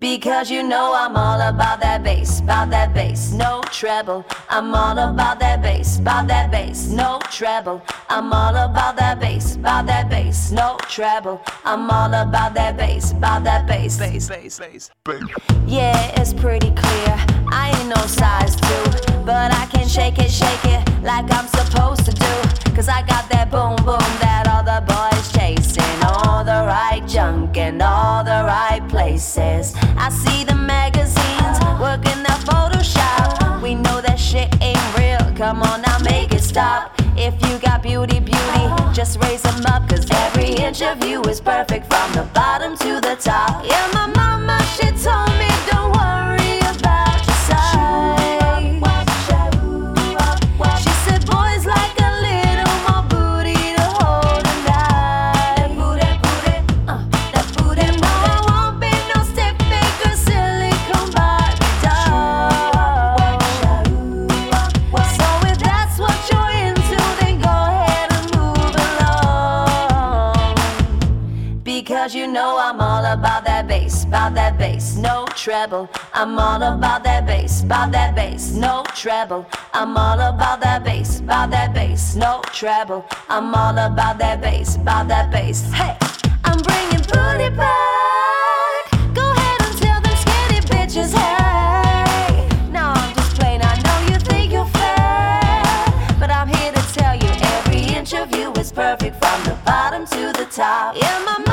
Because you know I'm all about that bass, no treble. I'm all about that bass, no treble. I'm all about that bass, no treble. I'm all about that bass, bass. Yeah, it's pretty clear, I ain't no size 2, but I can shake it like I'm supposed to do. Cause I got that boom boom that all the boys chasing, all the right junk in all the right places. I see the magazines working that Photoshop. We know that shit ain't real, come on now make it stop. If you got beauty, just raise them up. Cause every inch of you is perfect from the bottom to the top. Yeah, my mama, she told me don't worry about your size. She said boys like a little more booty to hold tonight. That booty, no, I won't be no stiff figure silicone Barbie doll. So if that's what you're into, then go ahead and move along. Because you know I'm all about that bass, no treble. I'm all about that bass, no treble. I'm all about that bass, no treble. I'm all about that bass. Hey, I'm bringing booty back. Go ahead and tell them skinny bitches, hey. No, I'm just playing, I know you think you're fat, but I'm here to tell you every inch of you is perfect from the bottom to the top. Yeah, my